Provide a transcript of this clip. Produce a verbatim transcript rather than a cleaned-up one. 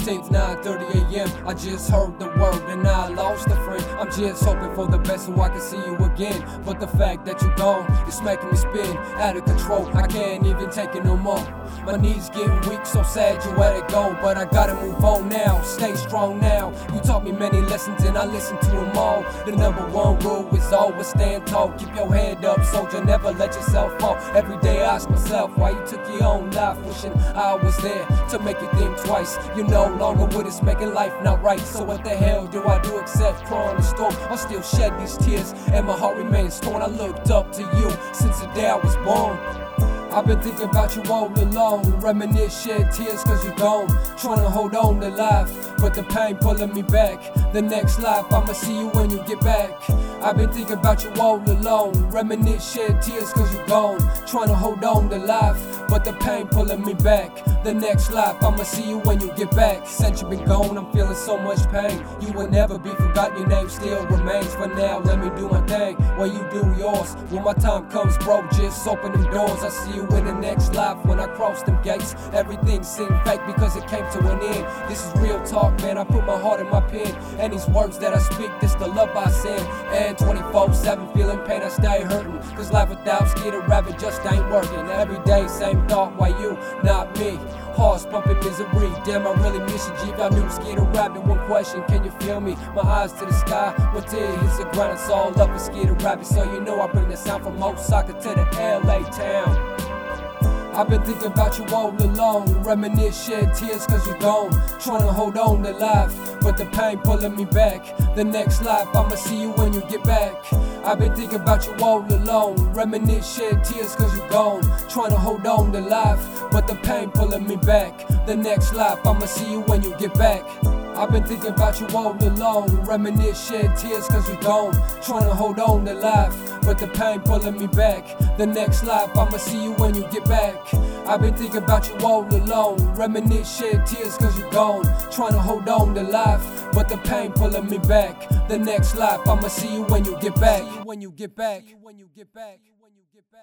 sixteenth, nine thirty a m I just heard the word and I lost a friend. I'm just hoping for the best so I can see you again. But the fact that you're gone is making me spin out of control. I can't even take it no more. My knees getting weak, so sad you had to go. But I gotta move on now, stay strong now. You taught me many lessons and I listened to them all. The number one rule is always stand tall. Keep your head up, soldier, never let yourself fall. Every day I ask myself why you took your own life, wishing I was there to make you think twice. You're no longer with us, making life not right. So what the hell do I do except cry in the storm? I'll still shed these tears and my heart remains torn. I looked up to you since the day I was born. I've been thinking about you all alone. Reminisce, shed tears cause you're gone. Trying to hold on to life, but the pain pulling me back. The next life, I'ma see you when you get back. I've been thinking about you all alone. Reminisce, shed tears cause you're gone. Trying to hold on to life, but the pain pulling me back. The next life, I'ma see you when you get back. Since you've been gone, I'm feeling so much pain. You will never be forgotten, your name still remains. For now, let me do my thing while you do yours. When my time comes, bro, just open them doors. I see you in the next life when I cross them gates. Everything seemed fake because it came to an end. This is real talk, man, I put my heart in my pen. And these words that I speak, this the love I send. And twenty-four seven feeling pain, I stay hurting. Cause life without Skeeter Rabbit just ain't working. Every day, same thought, why you, not me? Hearts pumping misery, damn I really miss you, G. If I knew Skeeter Rabbit, one question, can you feel me? My eyes to the sky, when tear hits the ground, it's all up with Skeeter Rabbit. So you know I bring the sound from Osaka to the L A town. I've been thinking about you all alone. Reminisce, shed tears cause you're gone. Trying to hold on to life, but the pain pulling me back. The next life, I'ma see you when you get back. I've been thinking about you all alone. Reminisce, shed tears cause you're gone. Trying to hold on to life, but the pain pulling me back. The next life, I'ma see you when you get back. I've been thinking about you all alone. Reminisce, shed tears cause you're gone. Trying to hold on to life, but the pain pulling me back. The next life, I'ma see you when you get back. I've been thinking about you all alone. Reminisce, shed tears cause you're gone. Trying to hold on to life, but the pain pulling me back. The next life, I'ma see you when you get back. When you get back. When you get back.